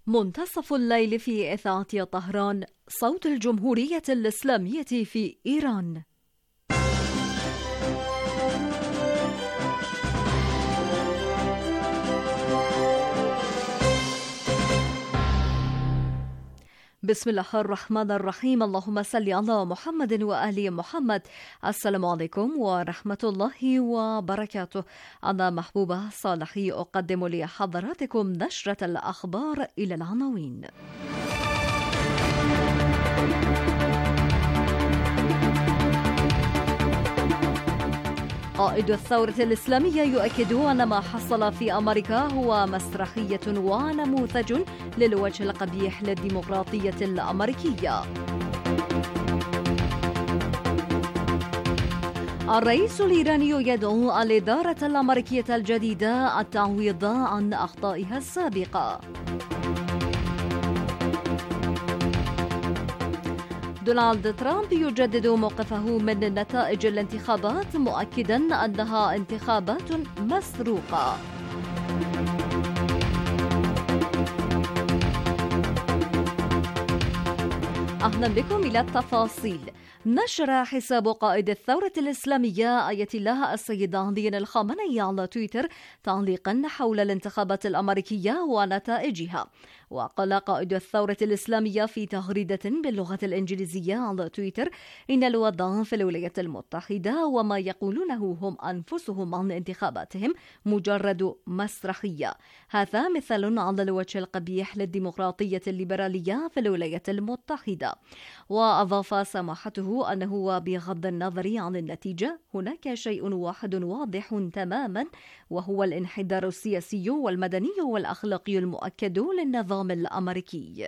منتصف الليل في إذاعة طهران، صوت الجمهورية الإسلامية في إيران. بسم الله الرحمن الرحيم. اللهم صل على محمد وآل محمد. السلام عليكم ورحمة الله وبركاته. أنا محبوبة صالحي أقدم لحضراتكم نشرة الأخبار إلى العناوين. قائد الثورة الإسلامية يؤكد أن ما حصل في أمريكا هو مسرحية ونموذج للوجه القبيح للديمقراطية الأمريكية. الرئيس الإيراني يدعو الإدارة الأمريكية الجديدة التعويض عن أخطائها السابقة. دونالد ترامب يجدد موقفه من نتائج الانتخابات مؤكدا أنها انتخابات مسروقة. أهلا بكم إلى التفاصيل. نشر حساب قائد الثورة الإسلامية آية الله السيد علي الخامنئي على تويتر تعليقا حول الانتخابات الأمريكية ونتائجها. وقال قائد الثورة الإسلامية في تغريدة باللغة الإنجليزية على تويتر إن الوضع في الولايات المتحدة وما يقولونه هم أنفسهم عن انتخاباتهم مجرد مسرحية. هذا مثال على الوجه القبيح للديمقراطية الليبرالية في الولايات المتحدة. وأضاف سماحته أنه بغض النظر عن النتيجة هناك شيء واحد واضح تماما، وهو الانحدار السياسي والمدني والأخلاقي المؤكد للنظام الأمريكي.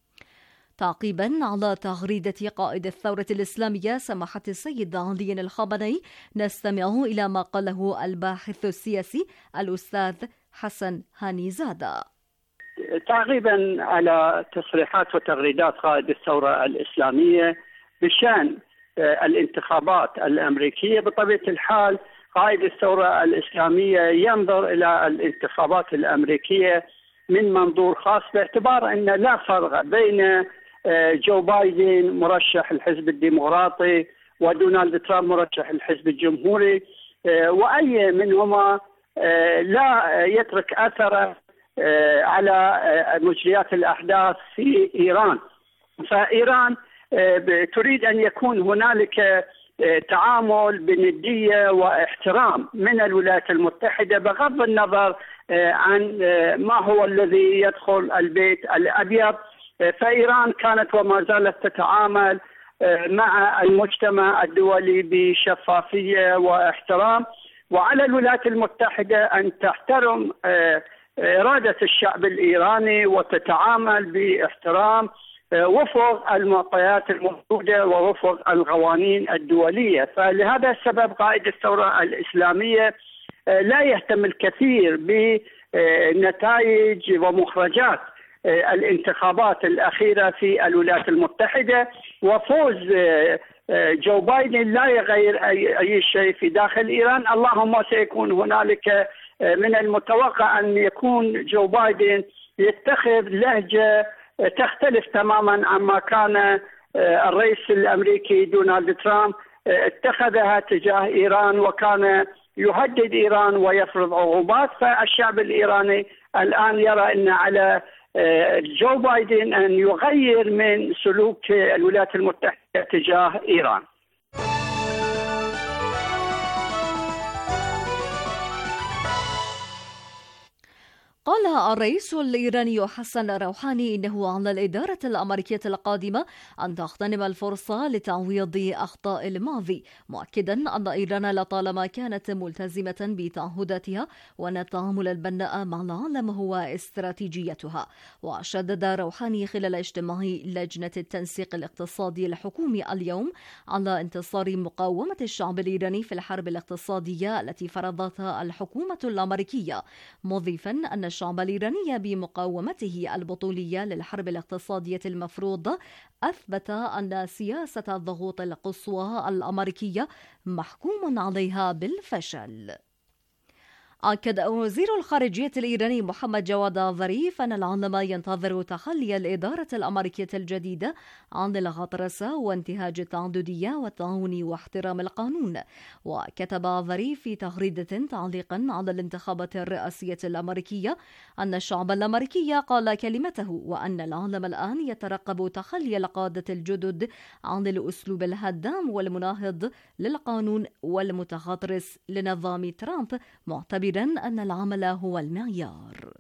تعقيبا على تغريدة قائد الثورة الإسلامية سماحة السيد علي الخامنئي، نستمع إلى ما قاله الباحث السياسي الأستاذ حسن هانيزادة. تعقيبا على تصريحات وتغريدات قائد الثورة الإسلامية بشأن الانتخابات الأمريكية، بطبيعة الحال قائد الثورة الإسلامية ينظر إلى الانتخابات الأمريكية من منظور خاص، باعتبار أن لا فرق بين جو بايدن مرشح الحزب الديمقراطي ودونالد ترامب مرشح الحزب الجمهوري، وأي منهما لا يترك أثره على مجريات الأحداث في إيران. فإيران تريد أن يكون هنالك تعامل بندية واحترام من الولايات المتحدة بغض النظر عن ما هو الذي يدخل البيت الأبيض. فإيران كانت وما زالت تتعامل مع المجتمع الدولي بشفافية واحترام، وعلى الولايات المتحدة أن تحترم إرادة الشعب الإيراني وتتعامل باحترام وفق المعطيات الموجودة ووفق القوانين الدولية. فلهذا السبب قائد الثورة الإسلامية لا يهتم الكثير بنتائج ومخرجات الانتخابات الأخيرة في الولايات المتحدة، وفوز جو بايدن لا يغير أي شيء في داخل إيران. اللهم سيكون هنالك من المتوقع أن يكون جو بايدن يتخذ لهجة تختلف تماما عما كان الرئيس الأمريكي دونالد ترامب اتخذها تجاه إيران، وكان يهدد إيران ويفرض عقوبات. فالشعب الإيراني الآن يرى أن على جو بايدن أن يغير من سلوك الولايات المتحدة تجاه إيران. قال الرئيس الإيراني حسن روحاني إنه على الإدارة الأمريكية القادمة أن تغتنم الفرصة لتعويض أخطاء الماضي، مؤكدا أن إيران لطالما كانت ملتزمة بتعهداتها وأن التعامل البناء مع العالم هو استراتيجيتها. وشدد روحاني خلال اجتماع لجنة التنسيق الاقتصادي الحكومي اليوم على انتصار مقاومة الشعب الإيراني في الحرب الاقتصادية التي فرضتها الحكومة الأمريكية، مضيفا أن الشعب الإيراني بمقاومته البطولية للحرب الاقتصادية المفروضة أثبت أن سياسة الضغوط القصوى الأمريكية محكوم عليها بالفشل. أكد وزير الخارجية الإيراني محمد جواد ظريف أن العالم ينتظر تخلي الإدارة الأمريكية الجديدة عن الغطرسة وانتهاج التعددية والتعاون واحترام القانون. وكتب ظريف في تغريدة تعليقا على الانتخابات الرئاسية الأمريكية أن الشعب الأمريكي قال كلمته، وأن العالم الآن يترقب تخلي القادة الجدد عن الأسلوب الهدام والمناهض للقانون والمتغطرس لنظام ترامب، معتبرا أن العمل هو المعيار.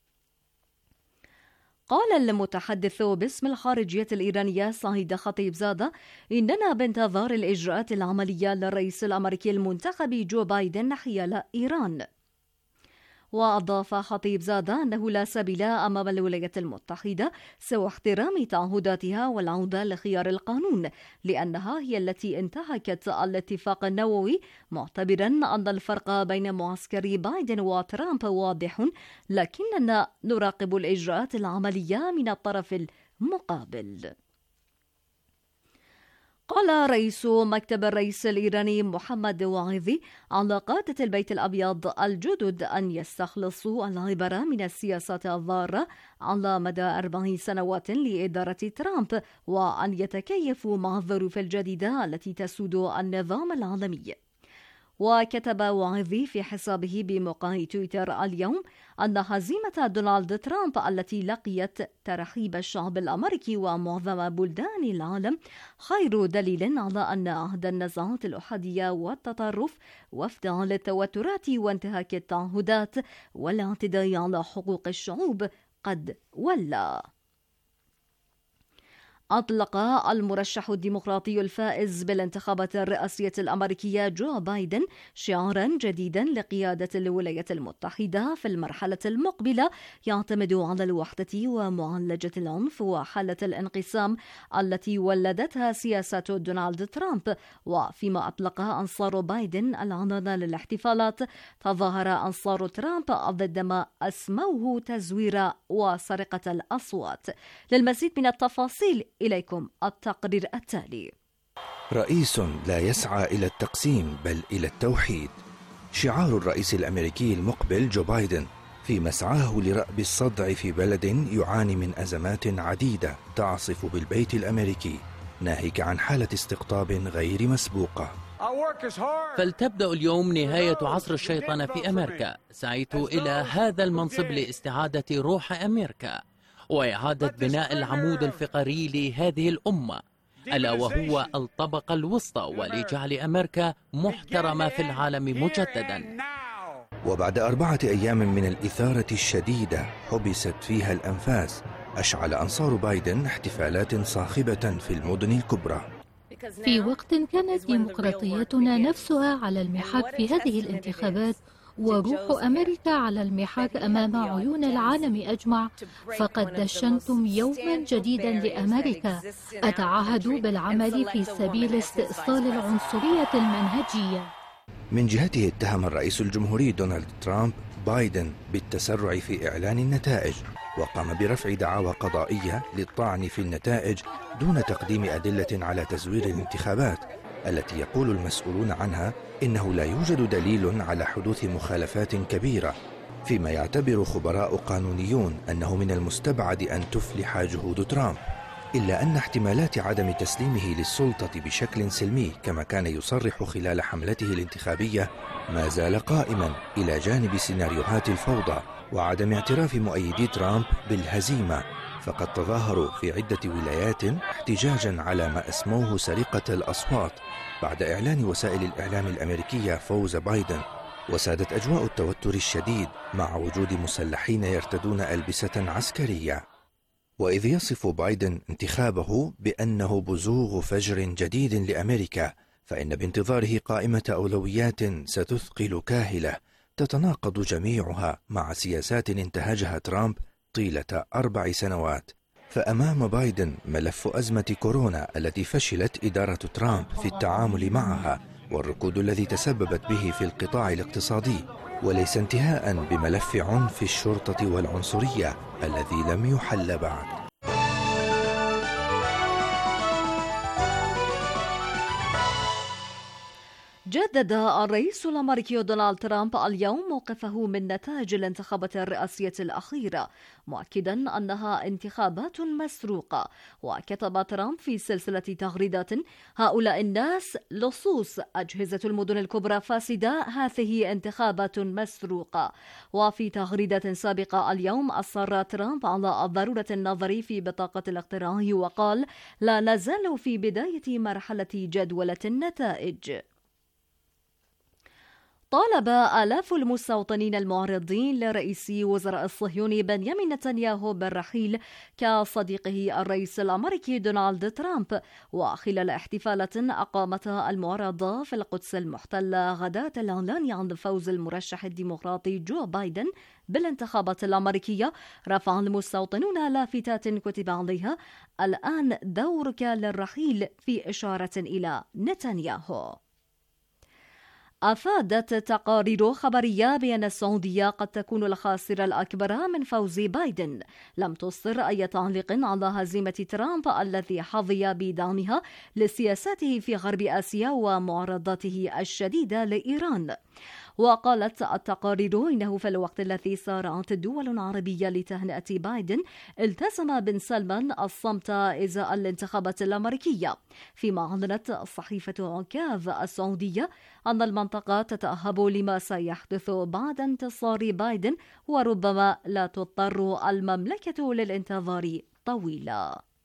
قال المتحدث باسم الخارجية الإيرانية سعيد خطيبزادة إننا بانتظار الإجراءات العملية للرئيس الأمريكي المنتخب جو بايدن حيال إيران. وأضاف خطيبزادة أنه لا سبيل أمام الولايات المتحدة سوى احترام تعهداتها والعودة لخيار القانون، لأنها هي التي انتهكت الاتفاق النووي، معتبرا أن الفرق بين معسكر بايدن وترامب واضح، لكننا نراقب الإجراءات العملية من الطرف المقابل. قال رئيس مكتب الرئيس الإيراني محمد واعظي على قادة البيت الأبيض الجدد أن يستخلصوا العبرة من السياسات الضارة على مدى 4 سنوات لإدارة ترامب، وأن يتكيفوا مع الظروف الجديدة التي تسود النظام العالمي. وكتب واعظي في حسابه بموقع تويتر اليوم أن هزيمة دونالد ترامب التي لقيت ترحيب الشعب الأمريكي ومعظم بلدان العالم خير دليل على أن عهد النزاعات الأحادية والتطرف وافتعال التوترات وانتهاك التعهدات والاعتداء على حقوق الشعوب قد ولى. أطلق المرشح الديمقراطي الفائز بالانتخابات الرئاسية الأمريكية جو بايدن شعارا جديدا لقيادة الولايات المتحدة في المرحلة المقبلة يعتمد على الوحدة ومعالجة العنف وحالة الانقسام التي ولدتها سياسات دونالد ترامب. وفيما أطلق أنصار بايدن العنان للاحتفالات، تظاهر أنصار ترامب ضد ما أسموه تزوير وسرقة الأصوات. للمزيد من التفاصيل إليكم التقرير التالي. رئيس لا يسعى إلى التقسيم بل إلى التوحيد، شعار الرئيس الأمريكي المقبل جو بايدن في مسعاه لرأب الصدع في بلد يعاني من أزمات عديدة تعصف بالبيت الأمريكي، ناهيك عن حالة استقطاب غير مسبوقة. فلتبدأ اليوم نهاية عصر الشيطنة في أمريكا. سعيت إلى هذا المنصب لاستعادة روح أمريكا وإعادة بناء العمود الفقري لهذه الأمة، ألا وهو الطبقة الوسطى، ولجعل أمريكا محترمة في العالم مجددا. وبعد 4 أيام من الإثارة الشديدة حبست فيها الأنفاس، أشعل أنصار بايدن احتفالات صاخبة في المدن الكبرى. في وقت كانت ديمقراطيتنا نفسها على المحك في هذه الانتخابات، وروح أمريكا على المحك أمام عيون العالم أجمع، فقد دشنتم يوما جديدا لأمريكا. أتعهد بالعمل في سبيل استئصال العنصرية المنهجية. من جهته اتهم الرئيس الجمهوري دونالد ترامب بايدن بالتسرع في إعلان النتائج، وقام برفع دعاوى قضائية للطعن في النتائج دون تقديم أدلة على تزوير الانتخابات، التي يقول المسؤولون عنها إنه لا يوجد دليل على حدوث مخالفات كبيرة، فيما يعتبر خبراء قانونيون أنه من المستبعد أن تفلح جهود ترامب، إلا أن احتمالات عدم تسليمه للسلطة بشكل سلمي كما كان يصرح خلال حملته الانتخابية ما زال قائما، إلى جانب سيناريوهات الفوضى وعدم اعتراف مؤيدي ترامب بالهزيمة. فقد تظاهروا في عدة ولايات احتجاجا على ما أسموه سرقة الأصوات بعد إعلان وسائل الإعلام الأمريكية فوز بايدن، وسادت أجواء التوتر الشديد مع وجود مسلحين يرتدون ألبسة عسكرية. وإذ يصف بايدن انتخابه بأنه بزوغ فجر جديد لأمريكا، فإن بانتظاره قائمة أولويات ستثقل كاهلة تتناقض جميعها مع سياسات انتهجها ترامب طيلة 4 سنوات. فأمام بايدن ملف أزمة كورونا التي فشلت إدارة ترامب في التعامل معها، والركود الذي تسببت به في القطاع الاقتصادي، وليس انتهاء بملف عنف الشرطة والعنصرية الذي لم يحل بعد. جدد الرئيس الأمريكي دونالد ترامب اليوم موقفه من نتائج الانتخابات الرئاسية الأخيرة، مؤكدا أنها انتخابات مسروقة. وكتب ترامب في سلسلة تغريدات: هؤلاء الناس لصوص، أجهزة المدن الكبرى فاسدة، هذه انتخابات مسروقة. وفي تغريدة سابقة اليوم أصر ترامب على ضرورة النظر في بطاقة الاقتراع وقال: لا نزال في بداية مرحلة جدولة النتائج. طالب آلاف المستوطنين المعارضين لرئيس وزراء الصهيوني بنيامين نتنياهو بالرحيل كصديقه الرئيس الأمريكي دونالد ترامب، وخلال احتفالات أقامتها المعارضة في القدس المحتلة غداة الإعلان عن فوز المرشح الديمقراطي جو بايدن بالانتخابات الأمريكية، رفع المستوطنون لافتات كتب عليها: الآن دورك للرحيل، في إشارة إلى نتنياهو. أفادت تقارير خبرية بأن السعودية قد تكون الخاسرة الأكبر من فوز بايدن. لم تصدر أي تعليق على هزيمة ترامب الذي حظي بدعمها لسياساته في غرب آسيا ومعارضته الشديدة لإيران. وقالت التقارير إنه في الوقت الذي سارعت الدول العربية لتهنئة بايدن، التزم بن سلمان الصمت إزاء الانتخابات الأمريكية، فيما أعلنت صحيفة عكاظ السعودية أن المنطقة تتأهب لما سيحدث بعد انتصار بايدن، وربما لا تضطر المملكة للانتظار طويلا.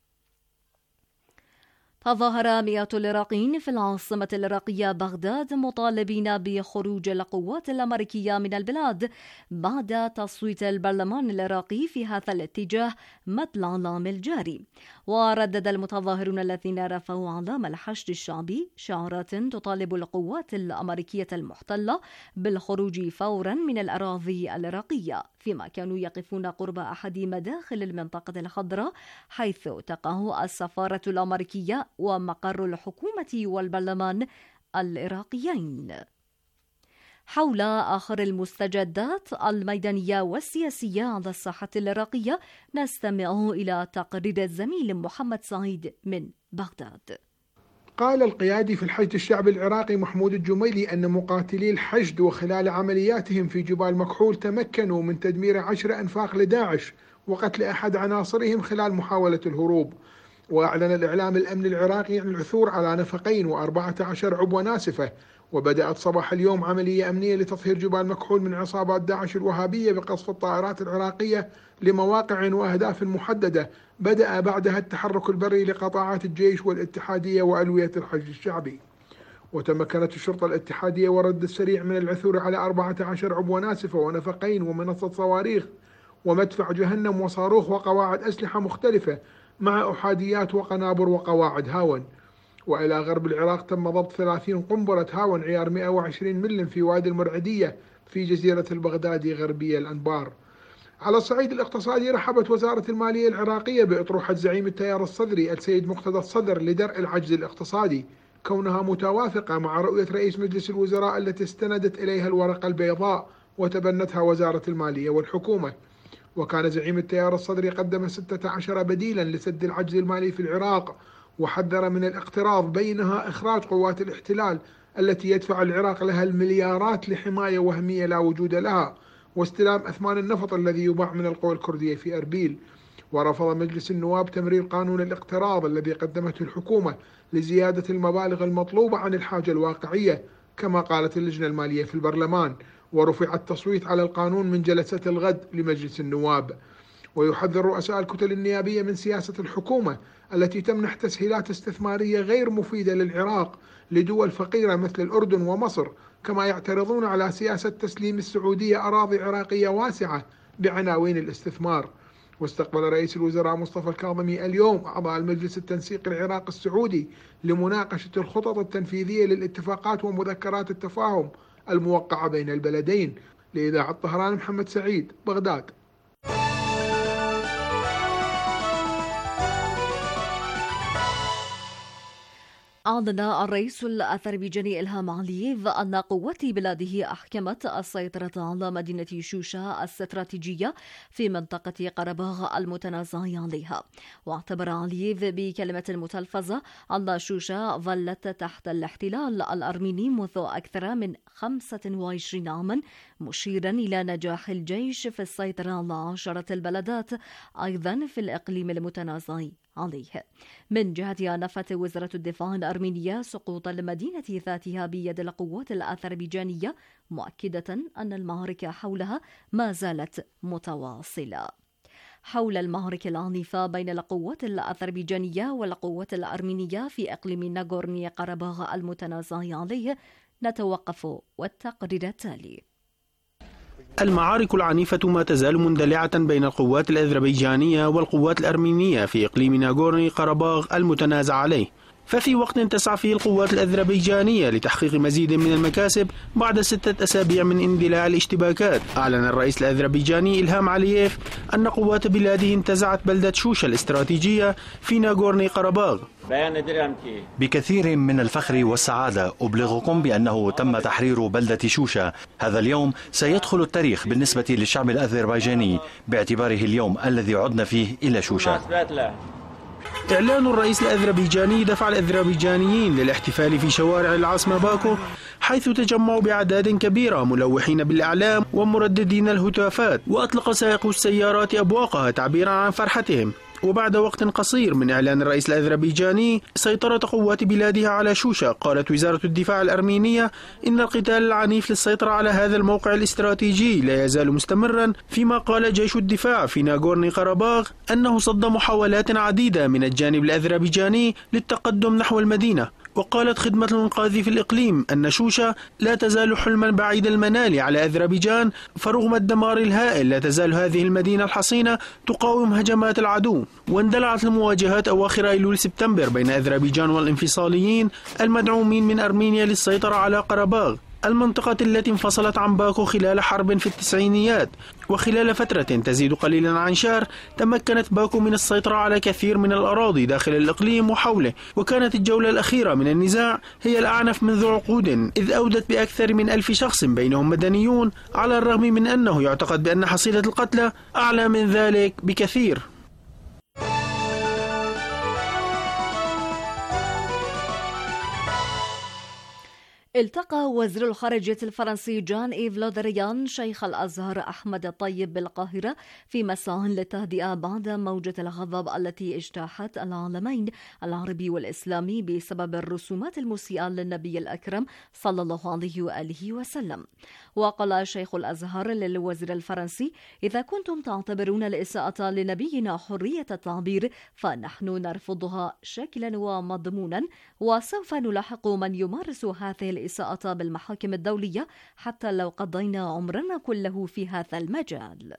تظاهر مئات العراقيين في العاصمة العراقية بغداد مطالبين بخروج القوات الأمريكية من البلاد بعد تصويت البرلمان العراقي في هذا الاتجاه مثل العام الجاري. وردد المتظاهرون الذين رفعوا علام الحشد الشعبي شعارات تطالب القوات الأمريكية المحتلة بالخروج فورا من الأراضي العراقية، فيما كانوا يقفون قرب أحد مداخل المنطقة الخضراء حيث تقع السفارة الأمريكية ومقر الحكومة والبرلمان العراقيين. حول آخر المستجدات الميدانية والسياسية على الساحة العراقية نستمع إلى تقرير الزميل محمد سعيد من بغداد. قال القيادي في الحشد الشعبي العراقي محمود الجميلي أن مقاتلي الحشد وخلال عملياتهم في جبال مكحول تمكنوا من تدمير 10 أنفاق لداعش وقتل أحد عناصرهم خلال محاولة الهروب. وأعلن الإعلام الأمني العراقي عن العثور على نفقين و14 عبوة ناسفة. وبدأت صباح اليوم عملية أمنية لتطهير جبال مكحول من عصابات داعش الوهابية بقصف الطائرات العراقية لمواقع وأهداف محددة، بدأ بعدها التحرك البري لقطاعات الجيش والاتحادية وألوية الحشد الشعبي. وتمكنت الشرطة الاتحادية والرد السريع من العثور على 14 عبوة ناسفة ونفقين ومنصة صواريخ ومدفع جهنم وصاروخ وقواعد أسلحة مختلفة مع أحاديات وقنابر وقواعد هاون. وإلى غرب العراق تم ضبط 30 قنبلة هاون عيار 120 ملم في وادي المرعدية في جزيرة البغدادي غربية الأنبار. على الصعيد الاقتصادي رحبت وزارة المالية العراقية بأطروحة زعيم التيار الصدري السيد مقتدى الصدر لدرء العجز الاقتصادي، كونها متوافقة مع رؤية رئيس مجلس الوزراء التي استندت إليها الورقة البيضاء وتبنتها وزارة المالية والحكومة. وكان زعيم التيار الصدري قدم 16 بديلا لسد العجز المالي في العراق، وحذر من الاقتراض بينها إخراج قوات الاحتلال التي يدفع العراق لها المليارات لحماية وهمية لا وجود لها، واستلام أثمان النفط الذي يباع من القوى الكردية في أربيل. ورفض مجلس النواب تمرير قانون الاقتراض الذي قدمته الحكومة لزيادة المبالغ المطلوبة عن الحاجة الواقعية كما قالت اللجنة المالية في البرلمان، ورفع التصويت على القانون من جلسة الغد لمجلس النواب. ويحذر رؤساء الكتل النيابية من سياسة الحكومة التي تمنح تسهيلات استثمارية غير مفيدة للعراق لدول فقيرة مثل الأردن ومصر، كما يعترضون على سياسة تسليم السعودية أراضي عراقية واسعة بعناوين الاستثمار. واستقبل رئيس الوزراء مصطفى الكاظمي اليوم أعضاء المجلس التنسيق العراقي السعودي لمناقشة الخطط التنفيذية للاتفاقات ومذكرات التفاهم الموقعة بين البلدين. لإذاعة طهران محمد سعيد، بغداد. أعلن الرئيس الأذربيجاني إلهام علييف أن قوات بلاده أحكمت السيطرة على مدينة شوشة الاستراتيجية في منطقة قرباغ المتنازع عليها. واعتبر علييف بكلمة متلفزة أن شوشة ظلت تحت الاحتلال الأرميني منذ أكثر من 25 عاما، مشيرا إلى نجاح الجيش في السيطرة على 10 البلدات أيضا في الإقليم المتنازع عليه. من جهتها نفت وزارة الدفاع الأرمينية سقوط المدينة ذاتها بيد القوات الأذربيجانية، مؤكدة أن المعركة حولها ما زالت متواصلة. حول المعركة العنيفة بين القوات الأذربيجانية والقوات الأرمينية في إقليم ناغورني قرباغ المتنازع عليه نتوقف والتقرير التالي. المعارك العنيفة ما تزال مندلعة بين القوات الأذربيجانية والقوات الأرمينية في إقليم ناغورني قرباغ المتنازع عليه، ففي وقت تسعى فيه القوات الأذربيجانية لتحقيق مزيد من المكاسب بعد 6 أسابيع من اندلاع الاشتباكات، أعلن الرئيس الأذربيجاني إلهام علييف أن قوات بلاده انتزعت بلدة شوشة الاستراتيجية في ناغورني قرباغ. بكثير من الفخر والسعادة أبلغكم بأنه تم تحرير بلدة شوشة. هذا اليوم سيدخل التاريخ بالنسبة للشعب الأذربيجاني باعتباره اليوم الذي عدنا فيه إلى شوشة. إعلان الرئيس الأذربيجاني دفع الأذربيجانيين للاحتفال في شوارع العاصمة باكو، حيث تجمعوا بأعداد كبيرة ملوحين بالإعلام ومرددين الهتافات، وأطلق سائقو السيارات أبواقها تعبيرا عن فرحتهم. وبعد وقت قصير من إعلان الرئيس الأذربيجاني سيطرة قوات بلادها على شوشة، قالت وزارة الدفاع الأرمينية إن القتال العنيف للسيطرة على هذا الموقع الاستراتيجي لا يزال مستمرا، فيما قال جيش الدفاع في ناغورني قرباغ أنه صد محاولات عديدة من الجانب الأذربيجاني للتقدم نحو المدينة. وقالت خدمة الإنقاذ في الإقليم أن شوشة لا تزال حلما بعيد المنال على أذربيجان، فرغم الدمار الهائل لا تزال هذه المدينة الحصينة تقاوم هجمات العدو. واندلعت المواجهات أواخر أيلول سبتمبر بين أذربيجان والانفصاليين المدعومين من أرمينيا للسيطرة على قرباغ، المنطقة التي انفصلت عن باكو خلال حرب في التسعينيات. وخلال فترة تزيد قليلا عن شهر تمكنت باكو من السيطرة على كثير من الأراضي داخل الإقليم وحوله، وكانت الجولة الأخيرة من النزاع هي الأعنف منذ عقود، إذ أودت بأكثر من 1000 شخص بينهم مدنيون، على الرغم من أنه يعتقد بأن حصيلة القتلى أعلى من ذلك بكثير. التقى وزير الخارجية الفرنسي جان إيف لودريان شيخ الأزهر أحمد الطيب بالقاهرة في مساء للتهدئة بعد موجة الغضب التي اجتاحت العالمين العربي والإسلامي بسبب الرسومات المسيئة للنبي الأكرم صلى الله عليه وآله وسلم. وقال شيخ الأزهر للوزير الفرنسي: إذا كنتم تعتبرون الإساءة لنبينا حرية التعبير فنحن نرفضها شكلا ومضمونا، وسوف نلاحق من يمارس هذه الإساءة بالمحاكم الدولية حتى لو قضينا عمرنا كله في هذا المجال.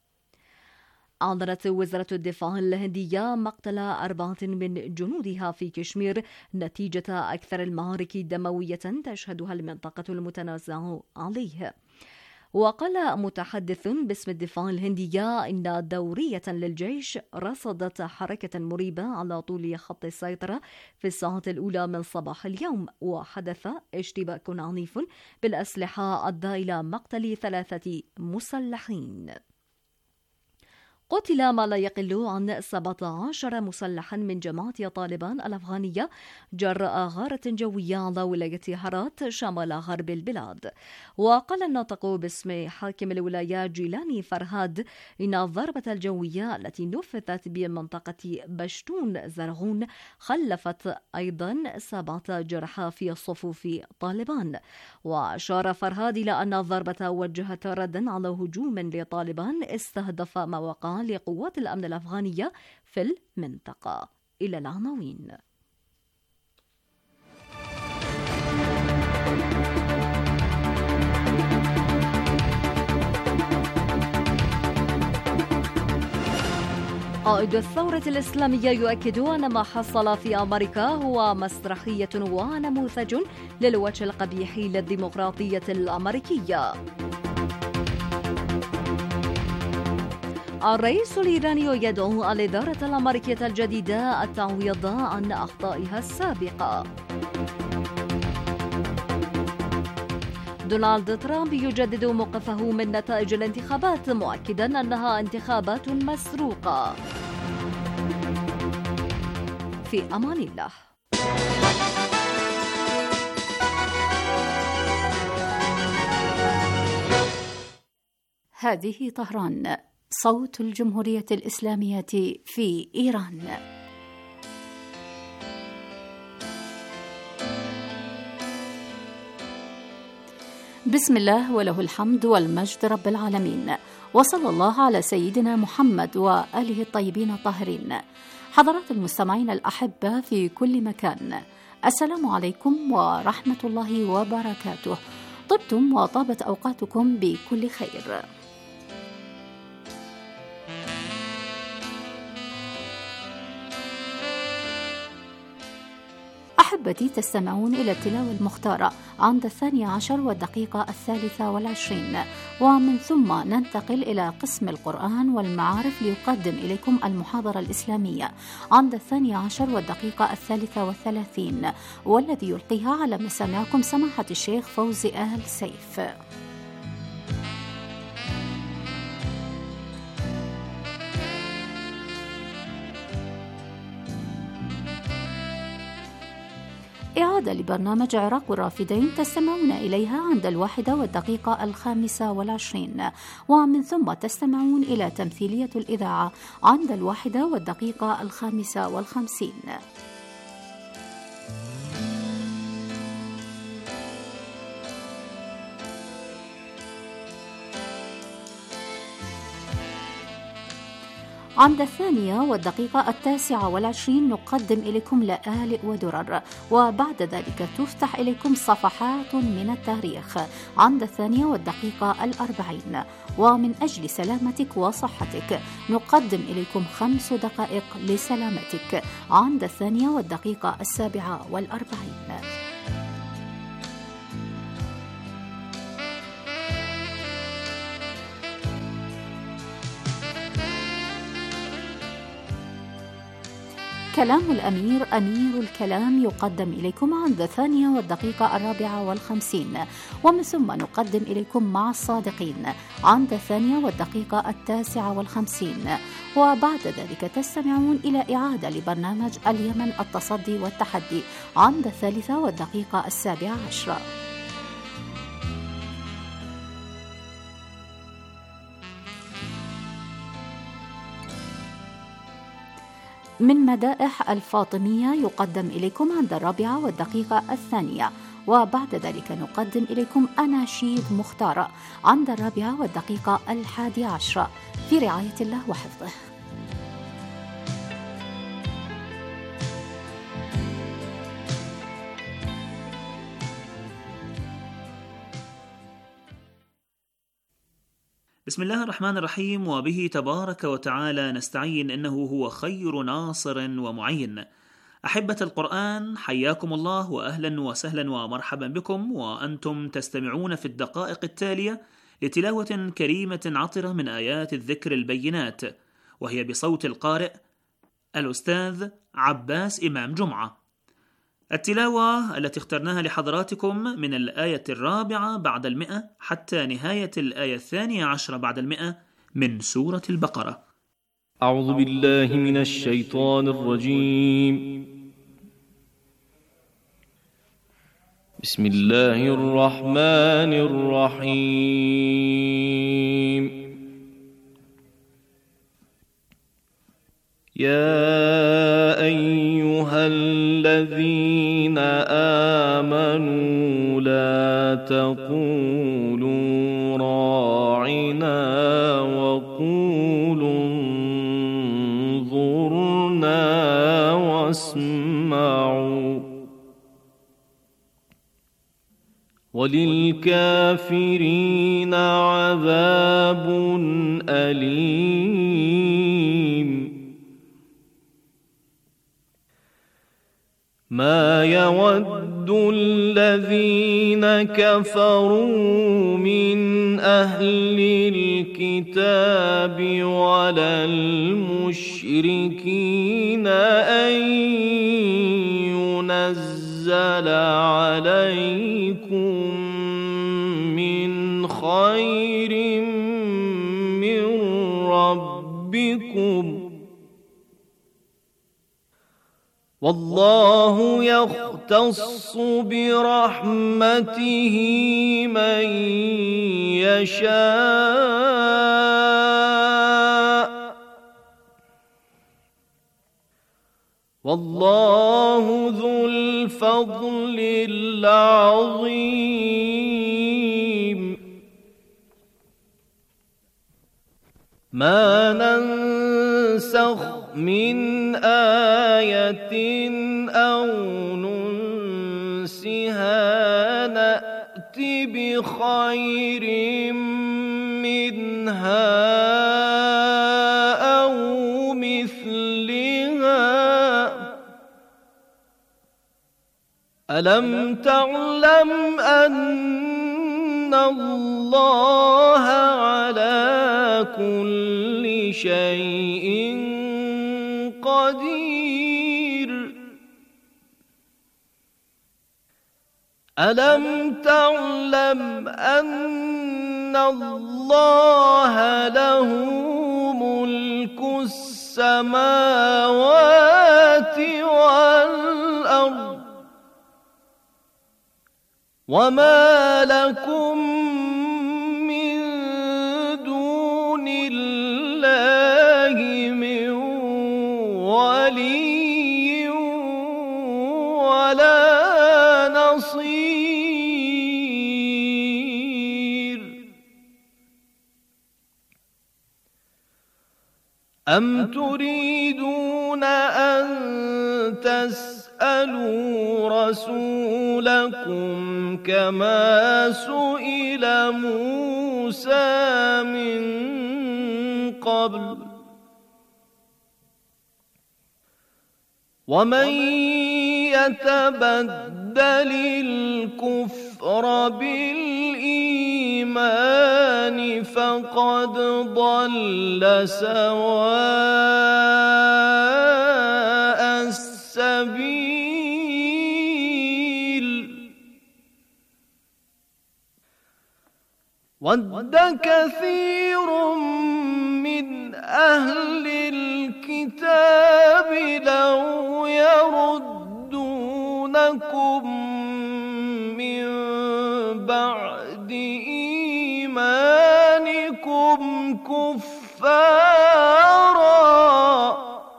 أعلنت وزارة الدفاع الهندية مقتل 4 من جنودها في كشمير نتيجة أكثر المعارك دموية تشهدها المنطقة المتنازع عليه. وقال متحدث باسم الدفاع الهندية إن دورية للجيش رصدت حركة مريبة على طول خط السيطرة في الساعة الأولى من صباح اليوم، وحدث اشتباك عنيف بالأسلحة أدى إلى مقتل 3 مسلحين. قتل ما لا يقل عن 17 مسلحا من جماعة طالبان الأفغانية جراء غارة جوية على ولاية هرات شمال غرب البلاد. وقال الناطق باسم حاكم الولاية جيلاني فرهاد إن الضربة الجوية التي نفذت بمنطقة بشتون زرغون خلفت أيضا 7 جرحى في صفوف طالبان. وأشار فرهاد إلى أن الضربة وجهت ردا على هجوم لطالبان استهدف مواقع لقوات الأمن الأفغانية في المنطقة. إلى العناوين. قائد الثورة الإسلامية يؤكد أن ما حصل في أمريكا هو مسرحية ونموذج للوجه القبيح للديمقراطية الأمريكية. الرئيس الإيراني يدعو الإدارة الأمريكية الجديدة التعويض عن أخطائها السابقة. دونالد ترامب يجدد موقفه من نتائج الانتخابات مؤكدا أنها انتخابات مسروقة. في أمان الله. هذه طهران، صوت الجمهورية الإسلامية في إيران. بسم الله وله الحمد والمجد رب العالمين، وصلى الله على سيدنا محمد وآله الطيبين الطاهرين. حضرات المستمعين الأحبة في كل مكان، السلام عليكم ورحمة الله وبركاته. طبتم وطابت أوقاتكم بكل خير. أحبتي، تستمعون إلى التلاوة المختارة عند 12:23 ومن ثم ننتقل إلى قسم القرآن والمعارف ليقدم إليكم المحاضرة الإسلامية عند 12:33 والذي يلقيها على مسامعكم سماحة الشيخ فوزي آل سيف. إعادة لبرنامج عراق الرافدين تستمعون إليها عند 1:25 ومن ثم تستمعون إلى تمثيلية الإذاعة عند 1:55. عند 2:29 نقدم إليكم لآلئ ودرر، وبعد ذلك تفتح إليكم صفحات من التاريخ عند 2:40. ومن أجل سلامتك وصحتك نقدم إليكم 5 دقائق لسلامتك عند 2:47. كلام الأمير أمير الكلام يقدم إليكم عند 2:54 ومن ثم نقدم إليكم مع الصادقين عند 2:59 وبعد ذلك تستمعون إلى إعادة لبرنامج اليمن التصدي والتحدي عند 3:17. من مدائح الفاطمية يقدم إليكم عند 4:02 وبعد ذلك نقدم إليكم أناشيد مختارة عند 4:11 في رعاية الله وحفظه. بسم الله الرحمن الرحيم، وبه تبارك وتعالى نستعين، إنه هو خير ناصر ومعين. أحبة القرآن، حياكم الله وأهلا وسهلا ومرحبا بكم، وأنتم تستمعون في الدقائق التالية لتلاوة كريمة عطرة من آيات الذكر البينات، وهي بصوت القارئ الأستاذ عباس إمام جمعة. التلاوة التي اخترناها لحضراتكم من الآية 4 بعد 100 حتى نهاية الآية 12 بعد 100 من سورة البقرة. أعوذ بالله من الشيطان الرجيم. بسم الله الرحمن الرحيم. يا أيها الذين آمنوا لا تقولوا راعنا وقولوا انظرنا واسمعوا وللكافرين عذاب أليم. ما يود الذين كفروا من أهل الكتاب ولا المشركين أن ينزل عليكم من خير من ربكم والله يختص برحمته من يشاء والله ذو الفضل العظيم ما ننسخ من آية أو ننسها نأت بخير منها أو مثلها ألم تعلم أن الله على كل شيء قدير ألم تعلم أن الله له ملك السماوات والأرض وما لكم من دون الله من ولي ولا نصير أم تريدون أن تسألوا رسولكم كما سئل موسى من قبل ومن يتبدل الكفر بالإيمان فقد ضل سواء السبيل ود كثير من أهل الكتاب لو يردونكم من بعد إيمانكم كفارا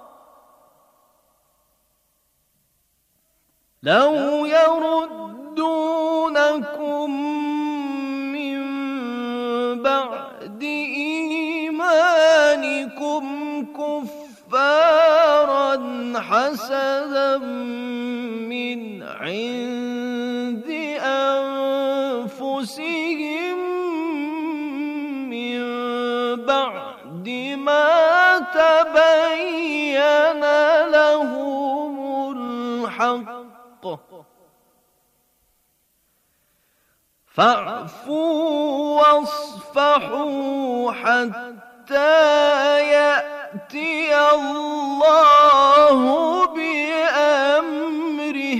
لو يردونكم من بعد إيمانكم كفارا حسدا من عند أنفسهم من بعد ما تبين لهم الحق فاعفوا واصفحوا حتى يأتي الله بأمره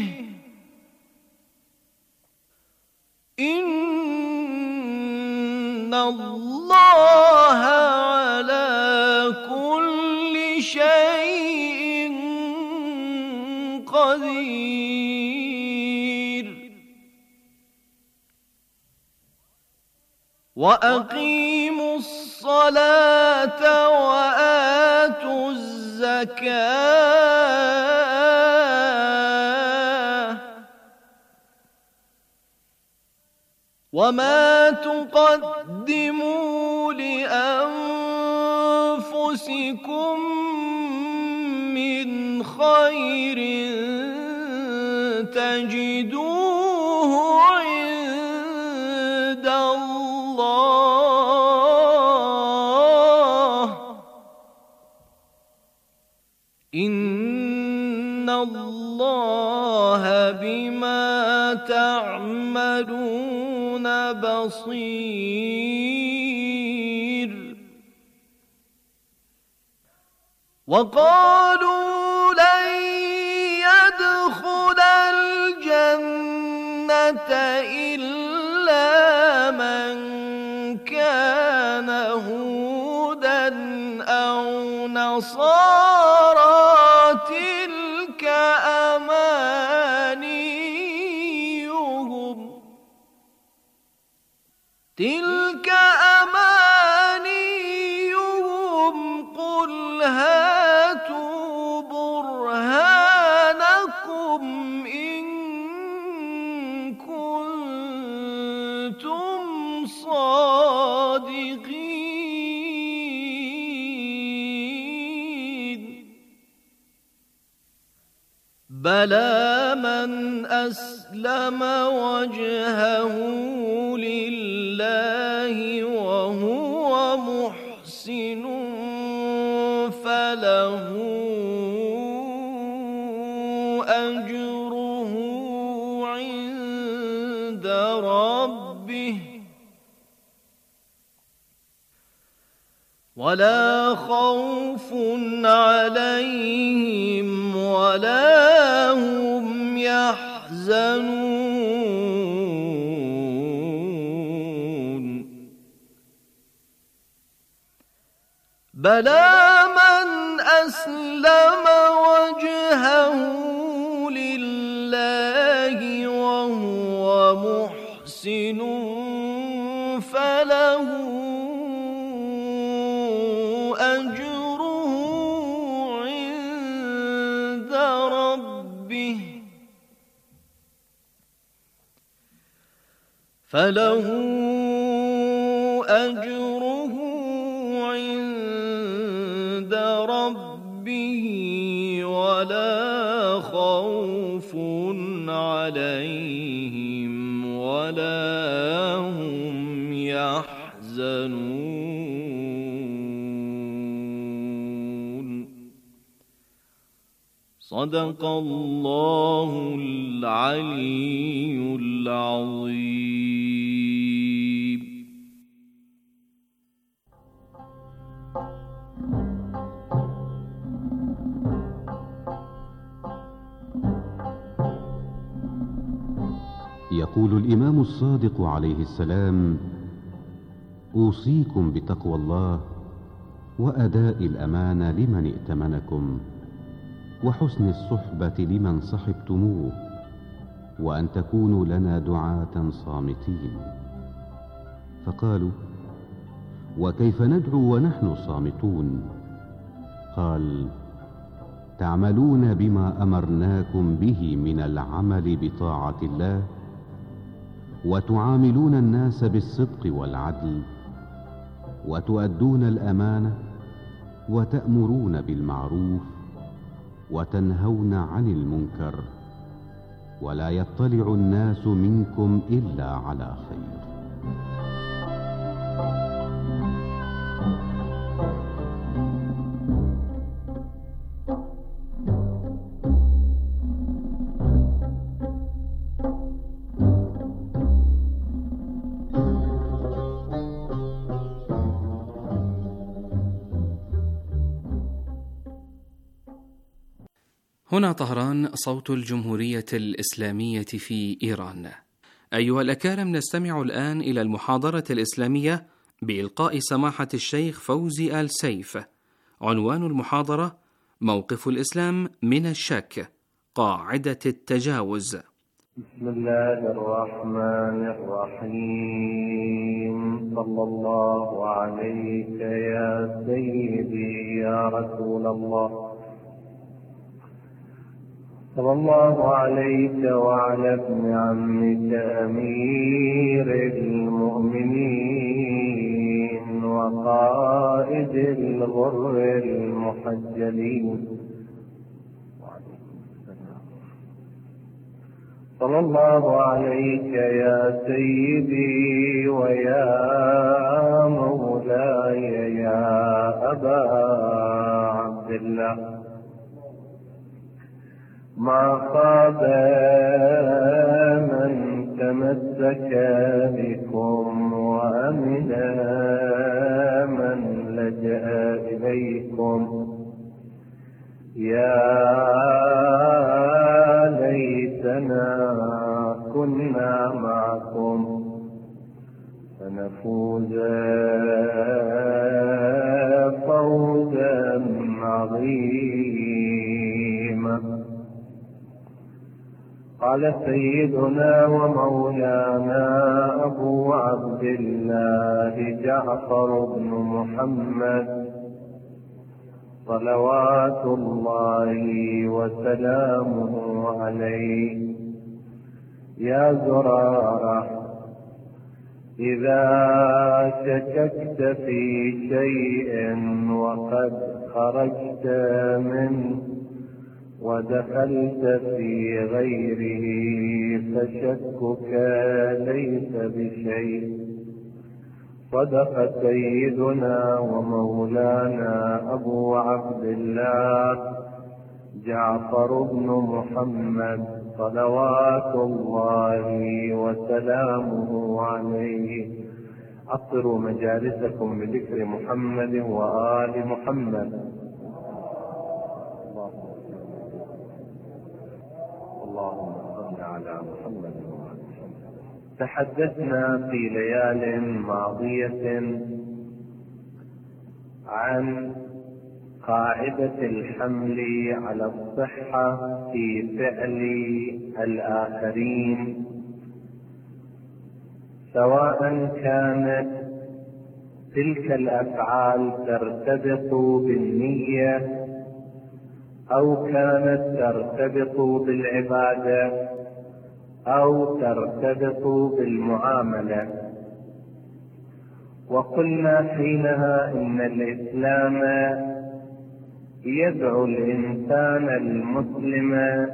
إن الله على كل شيء قدير وأقيموا الصلاة وآتوا الزكاة وما تقدموا لأنفسكم من خير تجدوه عند الله إن الله بما تعملون بصير. وقالوا لن يدخل الجنة إلا من كان هودا أو نصارى تلك أمانيهم قل هاتوا برهانكم إن كنتم صادقين. بلى من أسلم وجهه لله وهو محسن فله أجره عند ربه ولا خوف عليهم ولا هم يحزنون. بلى من أسلم وجهه لله وهو محسن فله أجره عند ربه فله أجره عند ربه ولا خوف عليهم ولا هم يحزنون. صدق الله العلي العظيم. يقول الإمام الصادق عليه السلام: أوصيكم بتقوى الله وأداء الأمانة لمن ائتمنكم وحسن الصحبة لمن صحبتموه وأن تكونوا لنا دعاة صامتين. فقالوا: وكيف ندعو ونحن صامتون؟ قال: تعملون بما أمرناكم به من العمل بطاعة الله وتعاملون الناس بالصدق والعدل وتؤدون الأمانة وتأمرون بالمعروف وتنهون عن المنكر ولا يطلع الناس منكم إلا على خير. هنا طهران، صوت الجمهورية الإسلامية في إيران. أيها الأكارم، نستمع الآن إلى المحاضرة الإسلامية بإلقاء سماحة الشيخ فوزي آل سيف. عنوان المحاضرة: موقف الإسلام من الشك، قاعدة التجاوز. بسم الله الرحمن الرحيم. صلى الله عليك يا سيدي يا رسول الله، صلى الله عليك وعلى ابن عمك أمير المؤمنين وقائد الغر المحجلين، صلى الله عليك يا سيدي ويا مولاي يا أبا عبد الله، ما خاب من تمسك بكم وأمن من لجأ إليكم. يا ليتنا كنا معكم فنفوز فوزا عظيما. قال سيدنا ومولانا أبو عبد الله جعفر بن محمد صلوات الله وسلامه عليه: يا زرارة، إذا شككت في شيء وقد خرجت منه ودخلت في غيره فشكك ليس بشيء. صدق سيدنا ومولانا أبو عبد الله جعفر بن محمد صلوات الله وسلامه عليه. أطروا مجالسكم بذكر محمد وآل محمد. اللهم صل على محمد. تحدثنا في ليال ماضية عن قاعدة الحمل على الصحة في فعل الآخرين، سواء كانت تلك الأفعال ترتبط بالنية أو كانت ترتبط بالعبادة أو ترتبط بالمعاملة. وقلنا حينها إن الإسلام يدعو الإنسان المسلم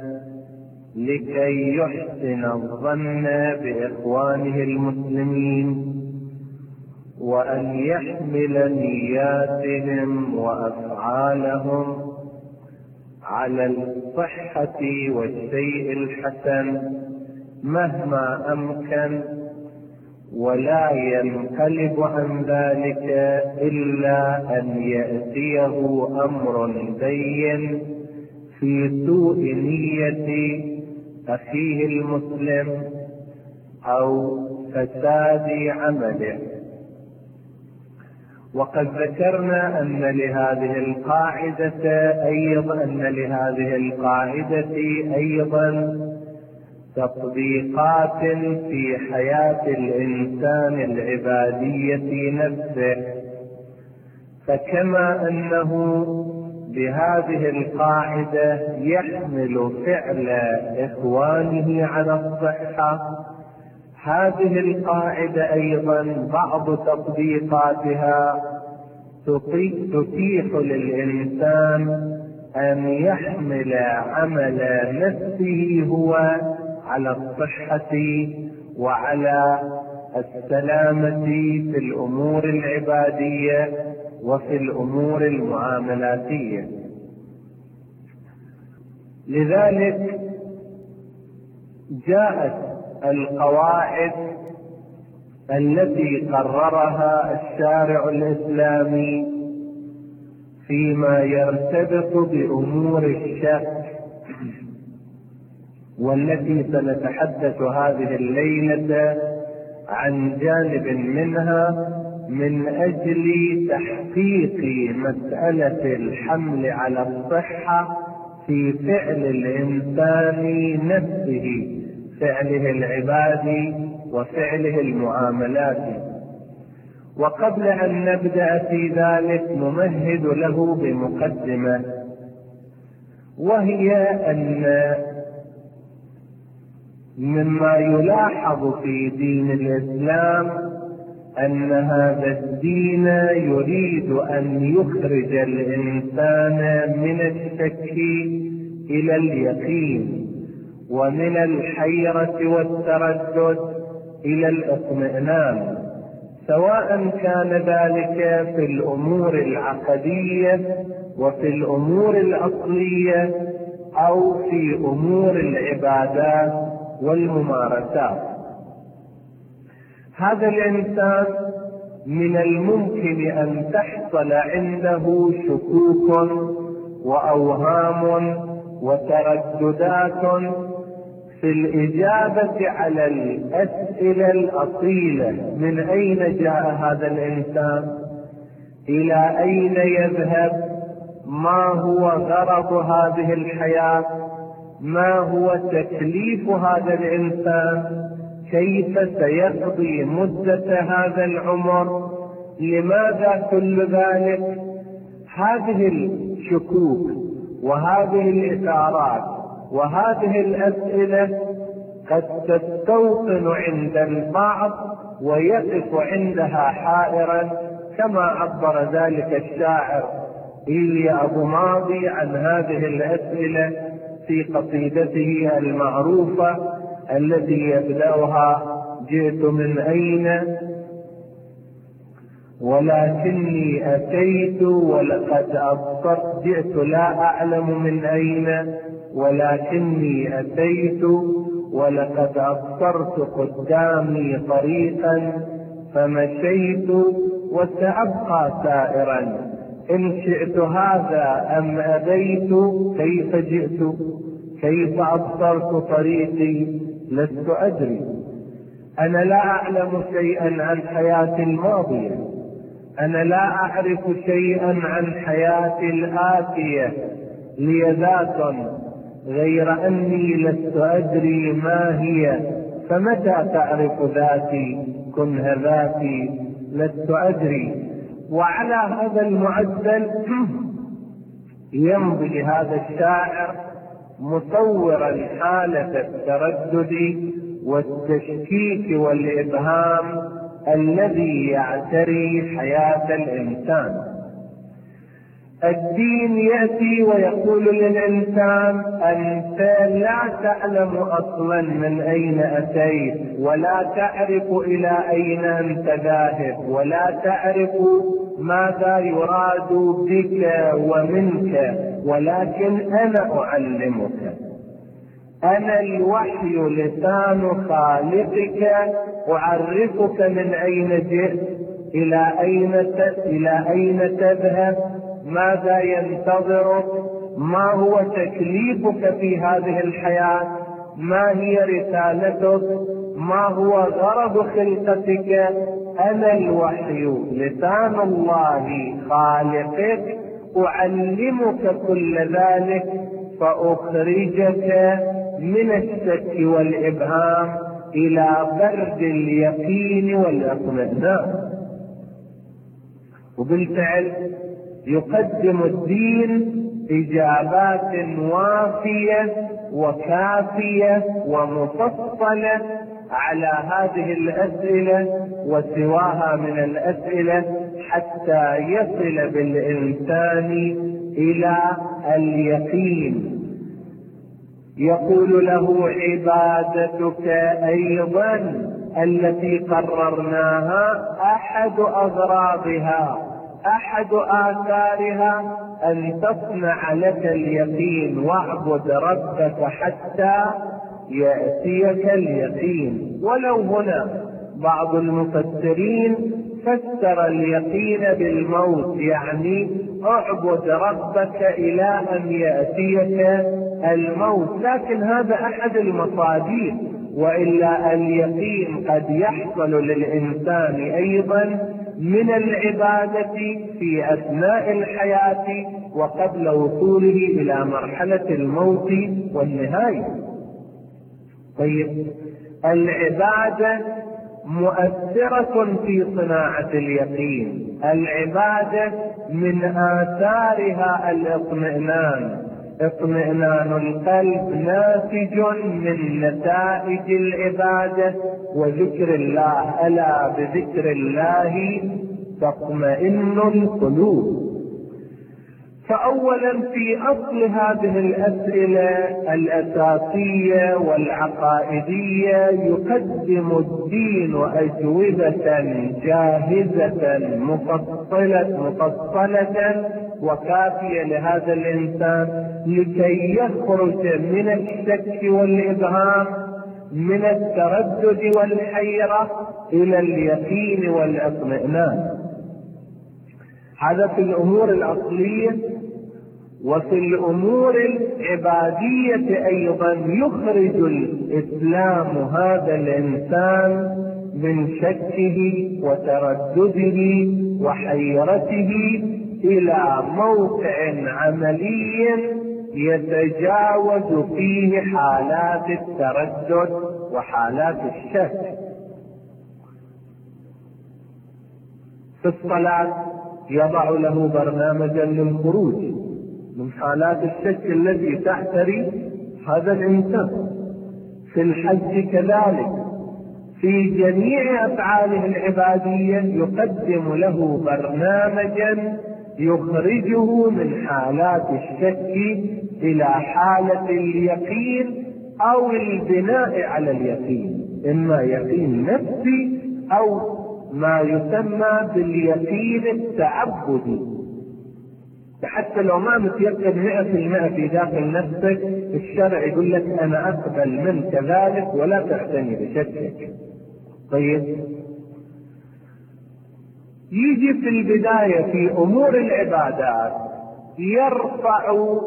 لكي يحسن الظن بإخوانه المسلمين، وأن يحمل نياتهم وأفعالهم على الصحة والشيء الحسن مهما أمكن، ولا ينقلب عن ذلك إلا أن يأتيه أمر بين في سوء نية أخيه المسلم أو فساد عمله. وقد ذكرنا أن لهذه القاعدة أيضا تطبيقات في حياة الإنسان العبادية نفسه. فكما أنه بهذه القاعدة يحمل فعل إخوانه على الصحة، هذه القاعدة أيضا بعض تطبيقاتها تتيح للإنسان أن يحمل عمل نفسه هو على الصحة وعلى السلامة في الأمور العبادية وفي الأمور المعاملاتية. لذلك جاءت القواعد التي قررها الشارع الإسلامي فيما يرتبط بأمور الشك، والتي سنتحدث هذه الليلة عن جانب منها من أجل تحقيق مسألة الحمل على الصحة في فعل الإنسان نفسه، فعله العبادي وفعله المعاملات. وقبل أن نبدأ في ذلك نمهد له بمقدمة، وهي أن مما يلاحظ في دين الإسلام أن هذا الدين يريد أن يخرج الإنسان من الشك إلى اليقين، ومن الحيرة والتردد إلى الاطمئنان، سواء كان ذلك في الأمور العقدية وفي الأمور الأصلية أو في أمور العبادات والممارسات. هذا الإنسان من الممكن أن تحصل عنده شكوك وأوهام وترددات في الإجابة على الأسئلة الأصيلة: من أين جاء هذا الإنسان؟ إلى أين يذهب؟ ما هو غرض هذه الحياة؟ ما هو تكليف هذا الإنسان؟ كيف سيقضي مدة هذا العمر؟ لماذا كل ذلك؟ هذه الشكوك وهذه الإثارات وهذه الأسئلة قد تستوطن عند البعض ويقف عندها حائرا، كما عبر ذلك الشاعر إيليا أبو ماضي عن هذه الأسئلة في قصيدته المعروفة التي يبدأها: جئت من أين ولكني أتيت ولقد أبصرت، جئت لا أعلم من أين ولكني أتيت ولقد أبصرت قدامي طريقا فمشيت وسأبقى سائرا، إن شئت هذا أم أبيت، كيف جئت؟ كيف أبصرت طريقي؟ لست أدري. أنا لا أعلم شيئا عن حياتي الماضية، أنا لا أعرف شيئا عن حياتي الآتية لي ذات، غير أني لست أدري ما هي، فمتى تعرف ذاتي؟ كنها ذاتي، لست أدري. وعلى هذا المعدل يمضي هذا الشاعر مصورا حالة التردد والتشكيك والإبهام الذي يعتري حياة الإنسان. الدين يأتي ويقول للإنسان: أنت لا تعلم أصلا من أين أتيت، ولا تعرف إلى أين أنت ذاهب، ولا تعرف ماذا يراد بك ومنك، ولكن أنا أعلمك، أنا الوحي لسان خالقك، أعرفك من أين جئت، إلى أين تذهب، ماذا ينتظرك، ما هو تكليفك في هذه الحياة، ما هي رسالتك، ما هو غرض خلقتك. أنا الوحي لسان الله خالقك، أعلمك كل ذلك فأخرجك من الشك والإبهام إلى برد اليقين والإطمئنان. وبالفعل يقدم الدين إجابات وافية وكافية ومفصلة على هذه الأسئلة وسواها من الأسئلة، حتى يصل بالإنسان إلى اليقين. يقول له: عبادتك أيضا التي قررناها أحد أغراضها، أحد آثارها أن تصنع لك اليقين، واعبد ربك حتى يأتيك اليقين. ولو هنا بعض المفسرين فسر اليقين بالموت، يعني اعبد ربك إلى أن يأتيك الموت، لكن هذا أحد المصادر، وإلا اليقين قد يحصل للإنسان أيضا من العبادة في أثناء الحياة وقبل وصوله إلى مرحلة الموت والنهاية. طيب، العبادة مؤثرة في صناعة اليقين، العبادة من آثارها الإطمئنان، اطمئنان القلب ناتج من نتائج العبادة وذكر الله، ألا بذكر الله تطمئن القلوب. فأولا في أصل هذه الأسئلة الأساسية والعقائدية يقدم الدين أجوبة جاهزة مفصلة وكافية لهذا الإنسان لكي يخرج من الشك والإبهام، من التردد والحيرة إلى اليقين والاطمئنان. هذا في الأمور الأصلية. وفي الأمور العبادية أيضا يخرج الإسلام هذا الإنسان من شكه وتردده وحيرته إلى موقع عملي يتجاوز فيه حالات التردد وحالات الشك. في الصلاة يضع له برنامجا للخروج من حالات الشك التي تحتري هذا الإنسان. في الحج كذلك، في جميع أفعاله العبادية يقدم له برنامجا يخرجه من حالات الشك إلى حالة اليقين أو البناء على اليقين، إما يقين نفسي أو ما يسمى باليقين التعبدي. حتى لو ما متيقن 100% في داخل نفسك، الشرع يقول لك أنا أقبل منك ذلك ولا تعتني بشكك. طيب، يجي في البداية في أمور العبادات يرفع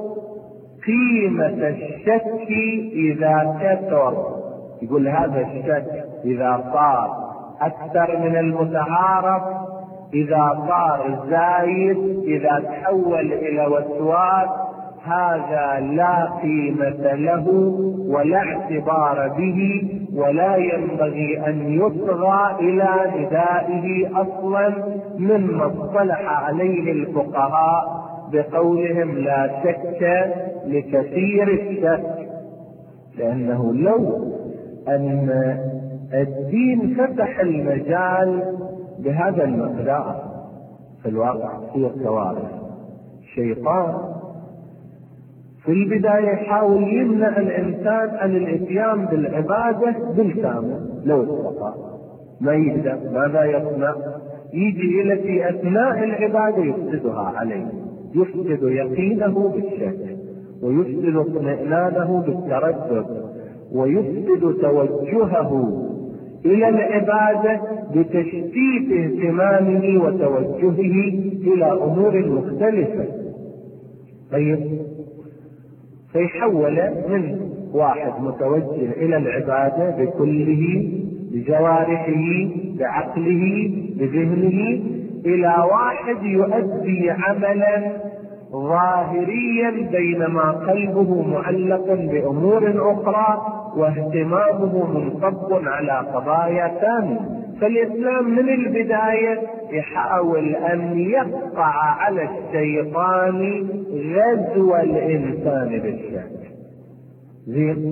قيمة الشك إذا كثر. يقول هذا الشك إذا صار أكثر من المتعارف، إذا صار زايد، إذا تحول إلى وسواس، هذا لا قيمة له ولا اعتبار به، ولا ينبغي أن يصغى إلى ندائه أصلا، مما اصطلح عليه الفقهاء بقولهم لا شك لكثير الشك. لأنه لو أن الدين فتح المجال بهذا المقدار، في الواقع تصير كوارث. الشيطان في البداية يحاول يمنع الإنسان عن الاتيان بالعبادة بالكامل لو استطاع، ما يقدر. ماذا يصنع؟ يجي إلى في أثناء العبادة يفسدها عليه، يفسد يقينه بالشك، ويفسد اطمئنانه بالتردد، ويفسد توجهه إلى العبادة بتشتيت اهتمامه وتوجهه إلى أمور مختلفة. طيب، فيحول من واحد متوجه إلى العبادة بكله، بجوارحه، بعقله، بذهنه، إلى واحد يؤدي عملا ظاهريا بينما قلبه معلق بأمور أخرى واهتمامه منصب على قضايا ثانية. فالإسلام من البداية يحاول أن يقطع على الشيطان غزو الإنسان بالشك. زين،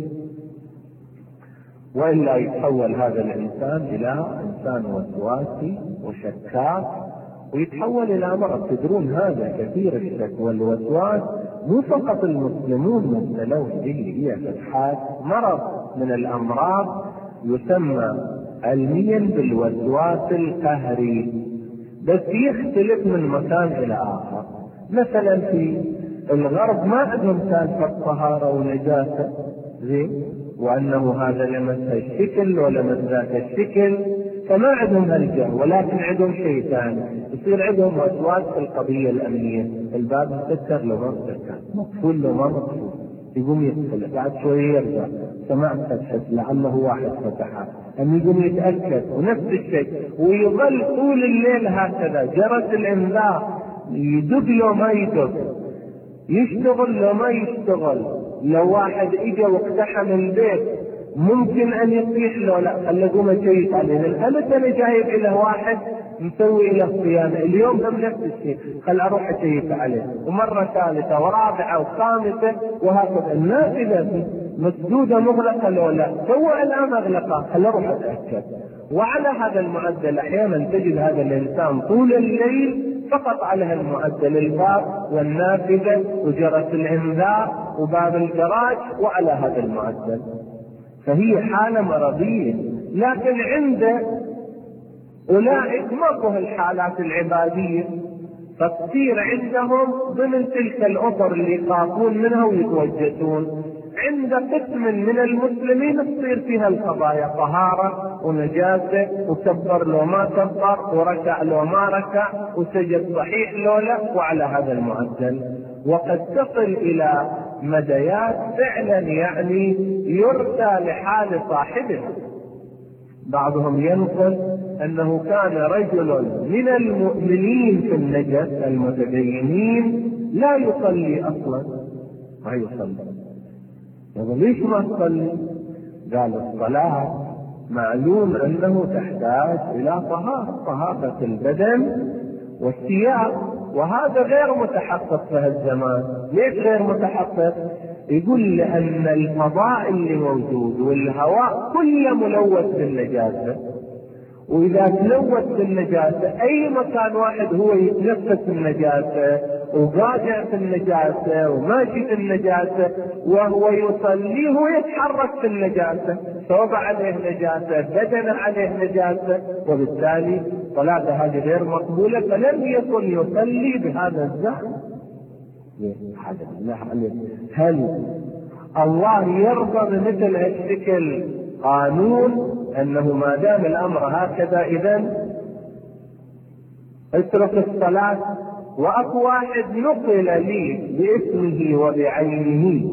وإلا يتحول هذا الإنسان إلى إنسان وسواسي وشكاك، ويتحول إلى مرض. تدرون هذا كثير الشك والوسواس مو فقط المسلمون مبتلون به، هي فتحات مرض من الأمراض يسمى علميا بالوسواس القهري، بس يختلف من مكان إلى آخر. مثلا في الغرب ما عندهم سالفة طهارة ونجاسة، زين، وأنه هذا لمس الشكل ولمس ذاك الشكل، فما عندهم هالجهل، ولكن عندهم شيء ثاني، يصير عندهم وسواس في القضية الأمنية. الباب مسكر لو ما مسكر، مقفول لو ما مقفول، يقوم يدخل، بعد شوية يرجع، سمعت فتحت لعله واحد فتحها، أن يقوم يتأكد، ونفس الشيء، ويظل طول الليل هكذا. جرس الإنذار يدق لو ما يدق، يشتغل لو ما يشتغل. لو واحد اجى واقتحم البيت ممكن ان يصيح له، لا خلي اقوم اشيك عليه، لان انا جايب الى واحد مسوي له صيانه، اليوم هم نفس الشيء، خل اروح اشيك عليه. ومره ثالثه ورابعه وخامسه وهكذا. النافذه مسدوده مغلقه لو لا، سوى الان اغلقها، خل اروح اتاكد. وعلى هذا المعدل احيانا تجد هذا الانسان طول الليل فقط على المعدل، الباب والنافذة وجرس الإنذار وباب الجراج، وعلى هذا المعدل. فهي حالة مرضية. لكن عند أولئك ماكو الحالات العبادية، فتصير عندهم ضمن تلك الأطر اللي يخافون منها ويتوجسون، عند قسم من المسلمين تصير فيها القضايا طهارة ونجاسة، وكبر لو ما كبر، وركع لو ما ركع، وسجد صحيح لو لا، وعلى هذا المعدل. وقد تصل إلى مديات فعلا يعني يرثى لحال صاحبها. بعضهم ينقل أنه كان رجل من المؤمنين في النجس المتدينين لا يصلي أصلا، ما يصلي. يقول ليش ما تصلي؟ قال الصلاة معلوم أنه تحتاج إلى طهارة البدن والثياب، وهذا غير متحقق في هالزمان. ليش غير متحقق؟ يقول لأن الفضاء اللي موجود والهواء كله ملوث بالنجاسة، وإذا تلوث بالنجاسة أي مكان واحد هو يتنفس النجاسة وقاعد في النجاسة وماشي في النجاسة وهو يصلي هو يتحرك في النجاسة، ثوب عليه نجاسة، بدن عليه نجاسة، وبالتالي صلاته هذه غير مقبولة. فلم يكن يصلي بهذا الزعم. هل الله يرضى بمثل هالشكل قانون أنه ما دام الأمر هكذا إذن اترك الصلاة؟ وأكو واحد نقل لي باسمه وبعينه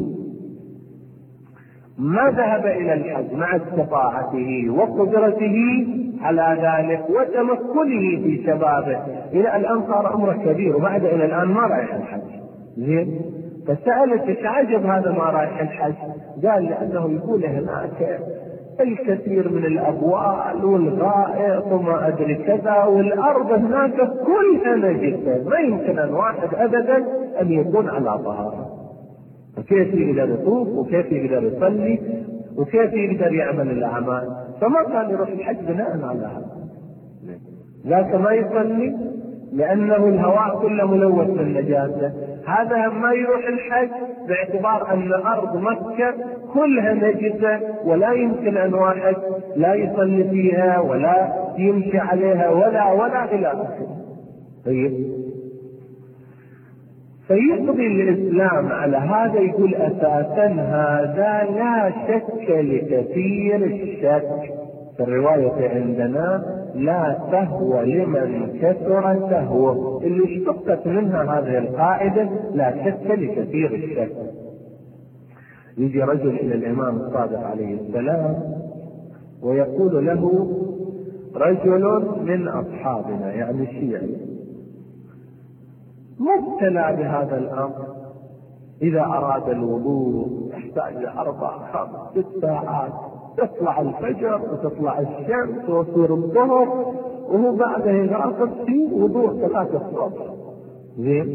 ما ذهب إلى الحج مع استطاعته وقدرته على ذلك وتمكنه في شبابه، إلى الآن صار أمره كبير وبعد إلى الآن ما رايح الحج. زين، فسألت ايش عجب هذا ما رايح الحج؟ قال لأنه يقول هناك الكثير من الأبوال والغائط وما أدري كذا، والأرض هناك كلها نجسة، ما يمكن أن واحد أبدا أن يكون على طهارة. وكيف يقدر يطوف وكيف يقدر يصلي وكيف يقدر يعمل الأعمال؟ فما كان يروح الحج بناء على هذا. ذاك ما يصلي لأنه الهواء كله ملوث بالنجاسة، هذا ما يروح الحج باعتبار أن أرض مكة كلها نجسة ولا يمكن أن واحد لا يصلي فيها ولا يمشي عليها ولا إلى آخره. فيقضي الإسلام على هذا، يقول أساسا هذا لا شك لكثير الشك. في الرواية عندنا لا سهو لمن كثر سهوه، اللي اشتقت منها هذه القاعدة لا شك لكثير الشك. يجي رجل إلى الإمام الصادق عليه السلام ويقول له رجل من أصحابنا يعني الشيعي مبتلى بهذا الأمر، إذا أراد الوضوء يحتاج 4-5-6 ساعات، تطلع الفجر وتطلع الشمس ويصير الظهر وهو بعده يراقب في وضوء 3 الصبح. زين،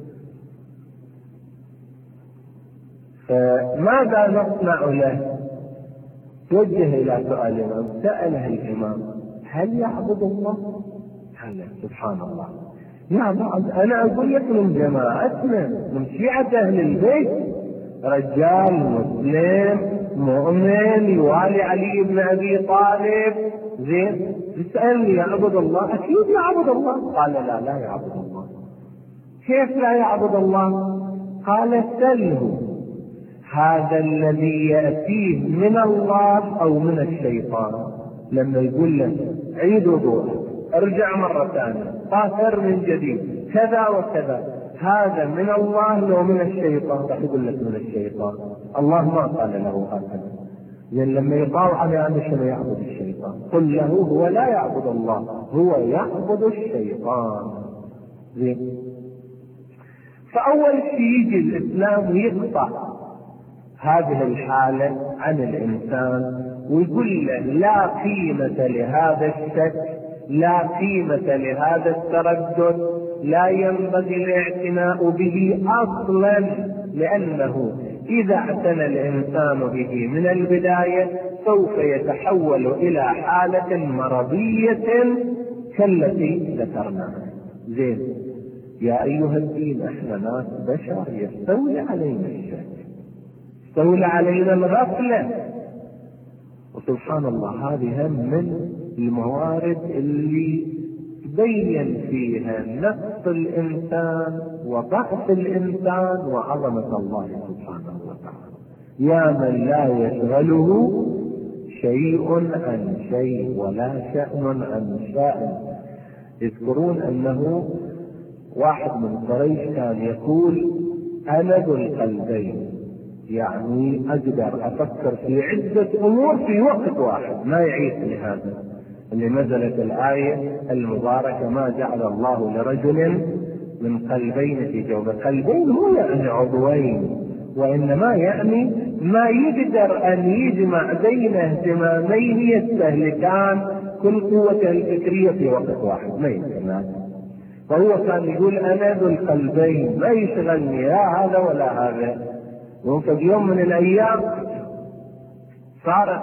فماذا نصنع له؟ توجه إلى سؤال الإمام، سأله الإمام هل يعبد الله؟ هل سبحان الله يا بعض أنا أقول لك من جماعتنا من شيعة أهل البيت رجال مسلم مؤمن يوالي علي بن أبي طالب، زين، تسألني يعبد الله؟ أكيد يعبد الله. قال لا يعبد الله. كيف لا يعبد الله؟ قال سله هذا الذي يأتيه من الله أو من الشيطان، لما يقول له عيد وضوء ارجع مرة ثانية طاهر من جديد كذا وكذا، هذا من الله لو من الشيطان؟ راح يقول لك من الشيطان. الله ما قال له هكذا، لأن لما يقال على أنه شنو يعبد الشيطان؟ قل له هو لا يعبد الله، هو يعبد الشيطان. زين، فأول شيء يجي الإسلام ويقطع هذه الحالة عن الإنسان ويقول له لا قيمة لهذا الشك، لا قيمة لهذا التردد، لا ينبغي الاعتناء به أصلا، لأنه إذا اعتنى الإنسان به من البداية سوف يتحول إلى حالة مرضية كالتي ذكرناها. زين، يا أيها الدين احنا ناس بشر يستولي علينا الشك، يستولي علينا الغفلة، وسبحان الله هذه هم من الموارد اللي يتبين فيها نقص الإنسان وضعف الإنسان وعظمة الله سبحانه وتعالى. يا من لا يشغله شيء عن شيء ولا شأن عن شأن. يذكرون أنه واحد من قريش كان يقول أنا ذو القلبين، يعني أقدر أفكر في عدة أمور في وقت واحد، ما يعيش لهذا. اللي نزلت الآية المباركة ما جعل الله لرجل من قلبين في جوفه. قلبين مو يعني عضوين، وإنما يعني ما يقدر أن يجمع بين اهتمامين يستهلكان كل قوته الفكرية في وقت واحد، ما يمكن. فهو كان يقول أنا ذو القلبين، ما يشغلني لا هذا ولا هذا. وفي يوم من الأيام صارت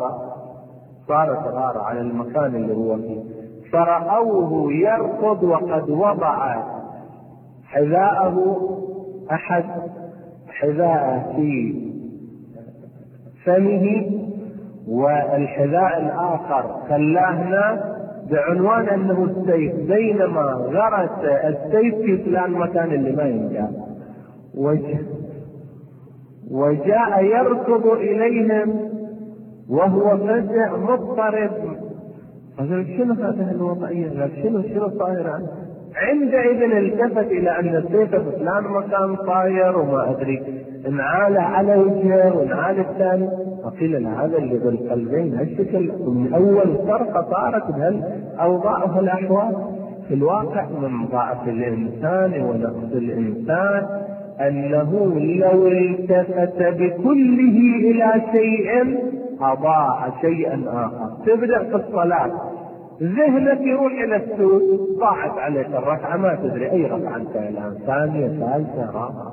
غارة على المكان اللي هو فيه، فرأوه يركض وقد وضع حذاءه أحد حذاءه في فمه والحذاء الآخر خلاه بعنوان أنه السيف، بينما غرس السيف في فلان مكان اللي ما ينجح. وجاء يركض إليهم وهو فزع مضطرب. قال شنو هذه الوضعية؟ شنو صاير؟ عندئذ التفت إلى أن السيف في فلان مكان طاير وما أدري انعال على وجهه وانعال الثاني. فقيل له هذا اللي بالقلبين هالشكل من أول فرقة صارت بهالأوضاع وهالأحوال. في الواقع من ضعف الإنسان ونقص الإنسان أنه لو التفت بكله إلى شيء أضاع شيئا آخر. تبدأ في الصلاة ذهنك يروح إلى السوق، ضاعت عليك الركعة ما تدري أي ركعة أنت الآن، ثانية ثالثة رابعة.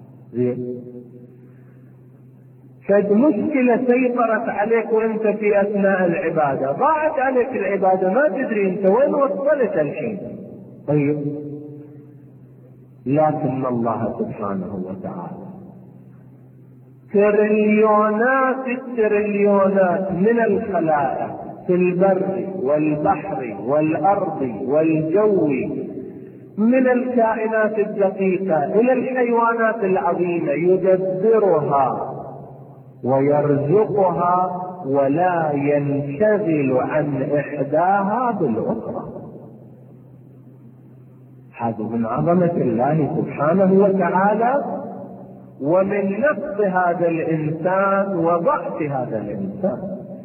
فد مشكلة سيطرت عليك وأنت في أثناء العبادة، ضاعت عليك العبادة ما تدري أنت وين وصلت الحين. طيب لكن الله سبحانه وتعالى تريليونات التريليونات من الخلائق في البر والبحر والأرض والجو، من الكائنات الدقيقة إلى الحيوانات العظيمة، يدبرها ويرزقها ولا ينشغل عن إحداها بالأخرى. هذا من عظمة الله سبحانه وتعالى ومن نقص هذا الإنسان وضعف هذا الإنسان.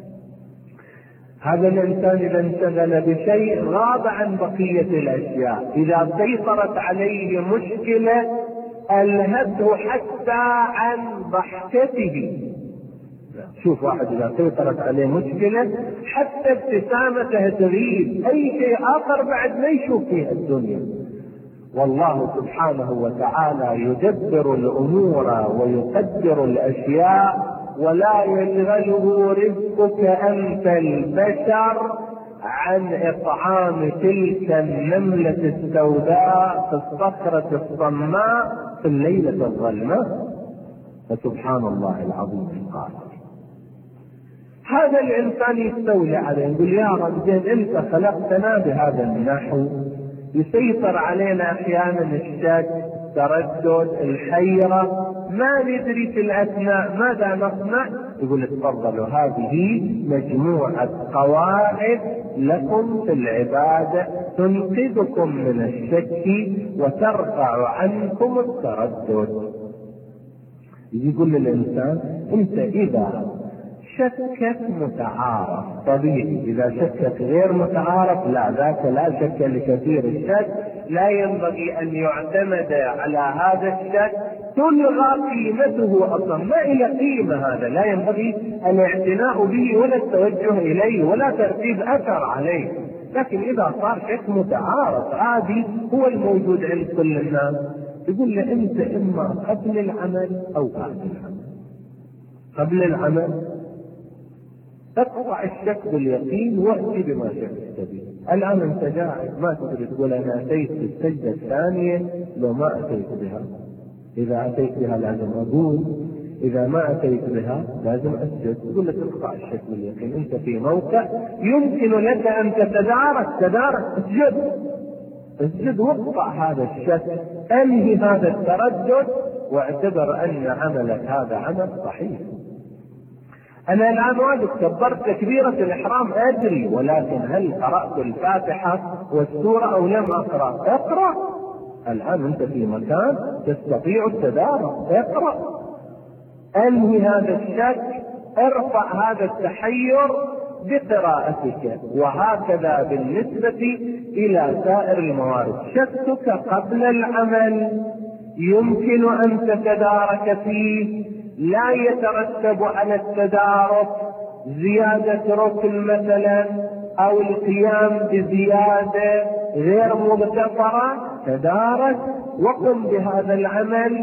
هذا الإنسان إذا انشغل بشيء غاب عن بقية الأشياء، إذا سيطرت عليه مشكلة ألهته حتى عن ضحكته. شوف واحد إذا سيطرت عليه مشكلة حتى ابتسامته تغيب، أي شيء آخر بعد ما يشوف فيه الدنيا. والله سبحانه وتعالى يدبر الأمور ويقدر الأشياء، ولا يشغله رزقك أنت البشر عن إطعام تلك النملة السوداء في الصخرة الصماء في الليلة الظلماء. فسبحان الله العظيم القادر. هذا الإنسان يستولي عليه، يقول يا رب أنت خلقتنا بهذا النحو، يسيطر علينا أحيانا الشك، تردد، الحيرة، ما ندري في الأثناء ماذا نصنع. يقول تفضلوا هذه مجموعة قواعد لكم في العبادة تنقذكم من الشك وترفع عنكم التردد. يقول للإنسان أنت إذا شكك متعارف طبيعي، إذا شكك غير متعارف لا، ذاك لا شك لكثير الشك، لا ينبغي أن يعتمد على هذا الشك، تلغى قيمته أصلا، ما إلى قيمة، هذا لا ينبغي الاعتناء به ولا التوجه إليه ولا ترتيب أثر عليه. لكن إذا صار شك متعارف عادي هو الموجود عند كل الناس، يقول له أنت إما قبل العمل أو بعد العمل. قبل العمل تقطع الشك باليقين وأتي بما شككت به. الآن أنت قاعد ما تدري تقول أنا أتيت بالسجدة الثانية لو ما أتيت بها، إذا أتيت بها لازم أقول إذا ما أتيت بها لازم أسجد. تقول لك اقطع الشك باليقين، أنت في موقع يمكن لك أن تدارك اسجد واقطع هذا الشك، أنهي هذا التردد واعتبر أن عملك هذا عمل صحيح. أنا الآن واجب كبرت تكبيرة الإحرام أدري، ولكن هل قرأت الفاتحة والسورة أو لم أقرأ؟ اقرأ. الآن أنت في مكان تستطيع التدارك، اقرأ. أنهي هذا الشك، ارفع هذا التحير بقراءتك. وهكذا بالنسبة إلى سائر الموارد. شكك قبل العمل يمكن أن تتدارك فيه، لا يترتب على التدارك زيادة ركن مثلا أو القيام بزيادة غير مبتكرة. تدارك وقم بهذا العمل